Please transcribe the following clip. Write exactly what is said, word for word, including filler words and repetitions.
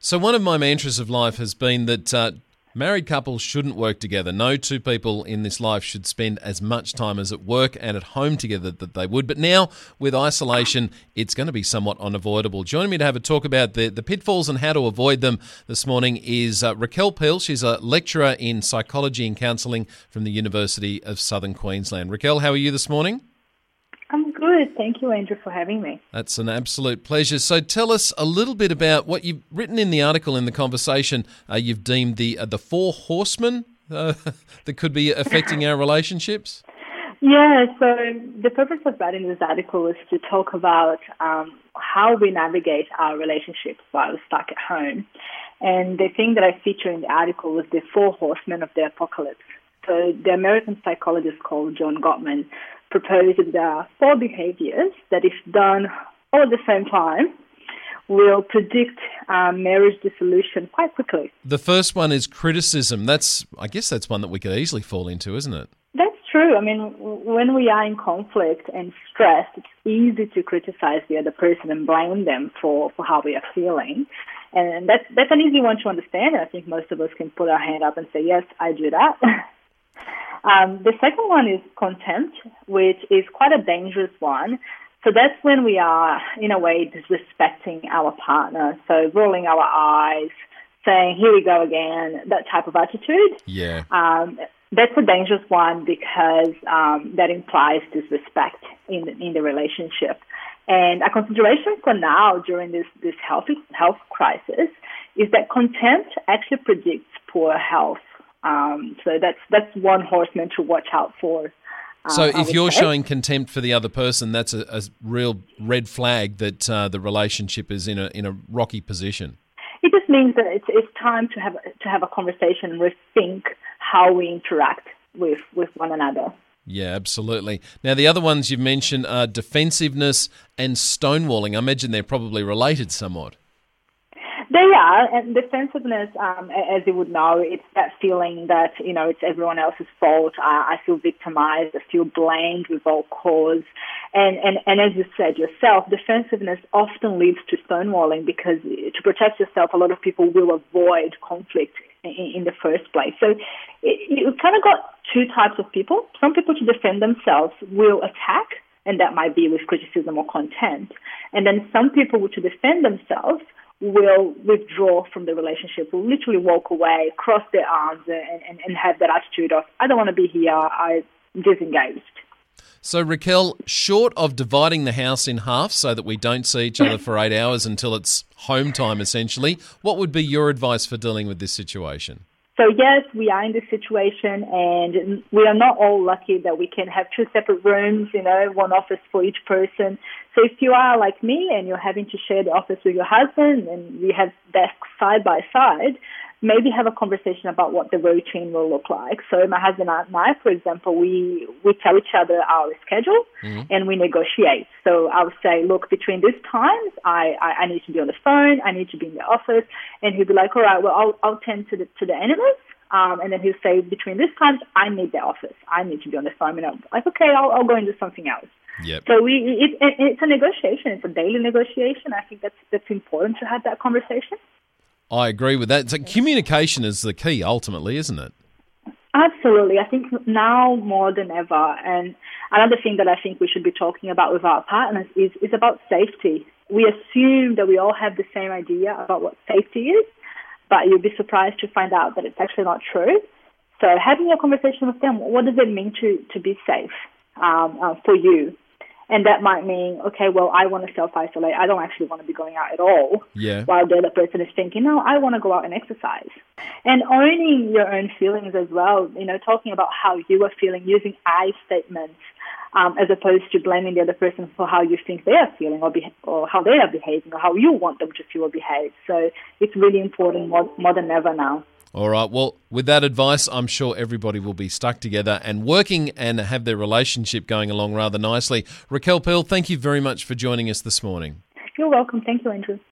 So one of my mantras of life has been that uh, married couples shouldn't work together. No two people in this life should spend as much time as at work and at home together that they would. But now, with isolation, it's going to be somewhat unavoidable. Joining me to have a talk about the, the pitfalls and how to avoid them this morning is uh, Raquel Peel. She's a lecturer in psychology and counselling from the University of Southern Queensland. Raquel, how are you this morning? I'm good. Thank you, Andrew, for having me. That's an absolute pleasure. So tell us a little bit about what you've written in the article, in the conversation. Uh, you've deemed the uh, the four horsemen uh, that could be affecting our relationships. Yeah, so the purpose of writing this article is to talk about um, how we navigate our relationships while stuck at home. And the thing that I feature in the article was the four horsemen of the apocalypse. So the American psychologist called John Gottman proposed that there are four behaviors that, if done all at the same time, will predict um, marriage dissolution quite quickly. The first one is criticism. That's, I guess that's one that we could easily fall into, isn't it? That's true. I mean, when we are in conflict and stressed, it's easy to criticize the other person and blame them for, for how we are feeling. And that's, that's an easy one to understand. I think most of us can put our hand up and say, yes, I do that. Um, the second one is contempt, which is quite a dangerous one. So that's when we are, in a way, disrespecting our partner. So rolling our eyes, saying, here we go again, that type of attitude. Yeah. Um, that's a dangerous one because um, that implies disrespect in, in the relationship. And a consideration for now during this, this health, health crisis is that contempt actually predicts poor health. Um, so that's that's one horseman to watch out for. Um, so if you're say. showing contempt for the other person, that's a, a real red flag that uh, the relationship is in a in a rocky position. It just means that it's it's time to have to have a conversation and rethink how we interact with, with one another. Yeah, absolutely. Now, the other ones you've mentioned are defensiveness and stonewalling. I imagine they're probably related somewhat. They are, and defensiveness, um, as you would know, it's that feeling that, you know, it's everyone else's fault. I, I feel victimized. I feel blamed without cause. And, and, and as you said yourself, defensiveness often leads to stonewalling because to protect yourself, a lot of people will avoid conflict in, in the first place. So it, you've kind of got two types of people. Some people, to defend themselves, will attack, and that might be with criticism or contempt. And then some people, to defend themselves, will withdraw from the relationship, will literally walk away, cross their arms, and, and, and have that attitude of, I don't want to be here, I'm disengaged. So, Raquel, short of dividing the house in half so that we don't see each other for eight hours until it's home time, essentially, what would be your advice for dealing with this situation? So, yes, we are in this situation, and we are not all lucky that we can have two separate rooms, you know, one office for each person. So if you are like me and you're having to share the office with your husband and we have desks side by side, maybe have a conversation about what the routine will look like. So my husband and I, for example, we, we tell each other our schedule mm-hmm. and we negotiate. So I'll say, look, between these times, I, I, I need to be on the phone, I need to be in the office. And he'll be like, all right, well, I'll, I'll tend to the, to the animals. Um, and then he'll say, between these times, I need the office. I need to be on the phone. And I'm like, okay, I'll, I'll go and do something else. Yep. So we, it, it, it's a negotiation. It's a daily negotiation. I think that's that's important to have that conversation. I agree with that. So communication is the key, ultimately, isn't it? Absolutely. I think now more than ever. And another thing that I think we should be talking about with our partners is, is about safety. We assume that we all have the same idea about what safety is, but you'll be surprised to find out that it's actually not true. So having a conversation with them, what does it mean to, to be safe um, uh, for you? And that might mean, okay, well, I want to self-isolate. I don't actually want to be going out at all. Yeah. While the other person is thinking, no, I want to go out and exercise. And owning your own feelings as well, you know, talking about how you are feeling, using I statements um, as opposed to blaming the other person for how you think they are feeling or, be- or how they are behaving or how you want them to feel or behave. So it's really important more, more than ever now. All right. Well, with that advice, I'm sure everybody will be stuck together and working and have their relationship going along rather nicely. Raquel Peel, thank you very much for joining us this morning. You're welcome. Thank you, Andrew.